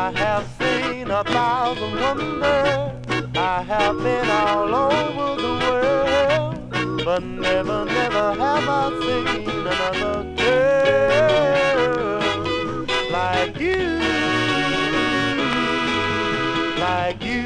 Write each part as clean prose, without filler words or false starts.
I have seen 1,000 wonders. I have been all over the world, but never, never have I seen another girl like you, like you.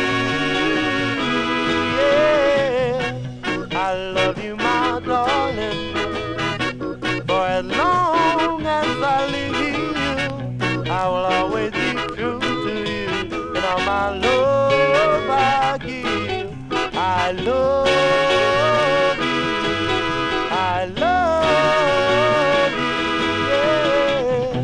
Yeah, I love you, my darling, for as long as I live here, I will always be true to you, and all my love I give. I love you, I love you, yeah.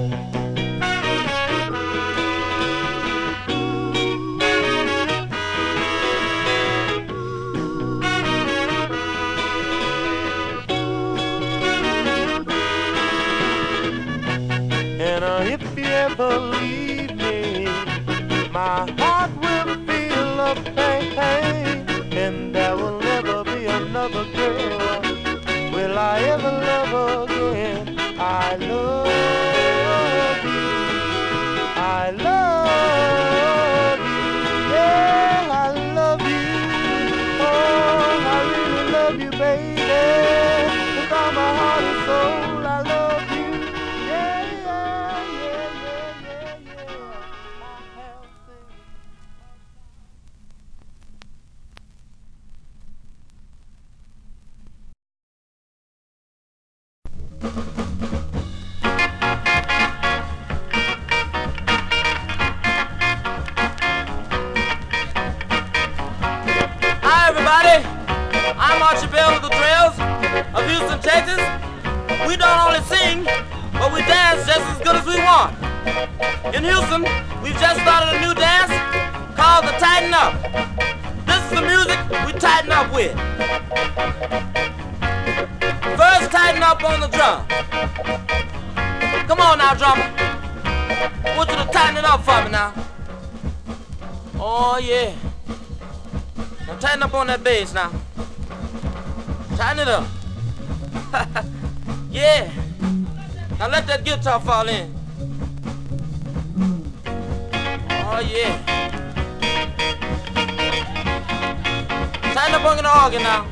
And if you ever leave me, my heart will feel a pain, and there will never be another girl. Will I ever love again? I love you, I love you, yeah, I love you. Oh, I really love you, baby, with all my heart and soul. I love you, yeah, yeah, yeah, yeah, yeah, yeah. I have seen. Hi everybody, I'm Archie Bell of the Trails of Houston, Texas. We don't only sing, but we dance just as good as we want. In Houston, we've just started a new dance called the Tighten Up. This is the music we tighten up with. First, tighten up on the drum. Come on now, drummer. I want you to tighten it up for me now. Oh yeah. Now tighten up on that bass now. Tighten it up. Yeah. Now let that guitar fall in. Oh yeah. Tighten up on the organ now.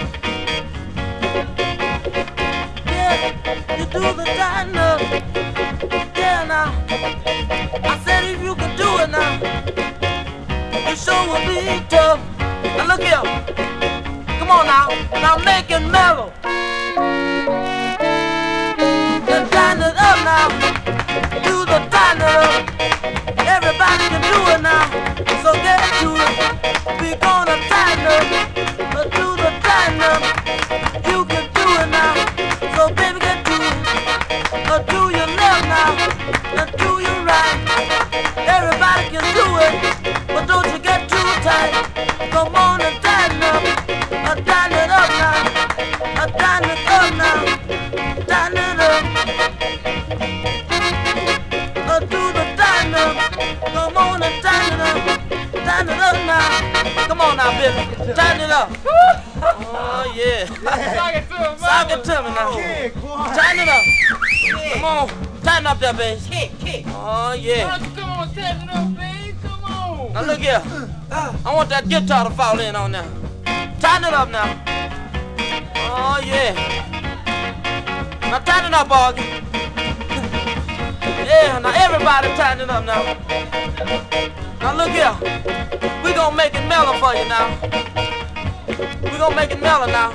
Yeah, you do the tighten up. Yeah now. I said if you could do it now, you sure will be tough. Now look here. Come on now. Now make it mellow. Then tighten it up now. Do the tighten it up. Everybody can do it now. So get to it. We're gonna tighten up. But do the tighten up. You can do it now. So baby get to it. Do your left now. And do your right. Everybody can do it. But don't you get too tight. Come on and tighten up. Tighten it up now. Tighten it up now. Tighten it up. Do the tighten up. Come on and tighten it up. Tighten it up now. Come on now, Billy. Tighten it up. Oh yeah. Sock it to him, Sock it to me now. Tighten it up. Come on. Tighten up that bass. Kick. Oh yeah. Come on, tighten it up, babe. Come on. Now look here. I want that guitar to fall in on now. Tighten it up now. Oh yeah. Now tighten it up, organ. Yeah, now everybody tighten it up now. Now look here. We gonna make it mellow for you now. We gonna make it mellow now.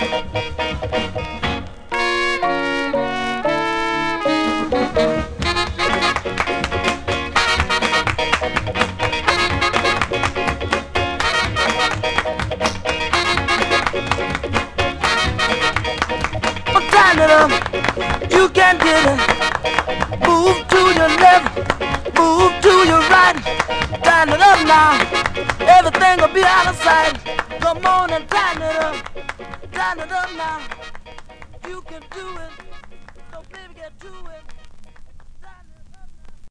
Tighten it up. You can get it. Move to your left. Move to your right. Tighten it up now. Everything will be out of sight. Come on and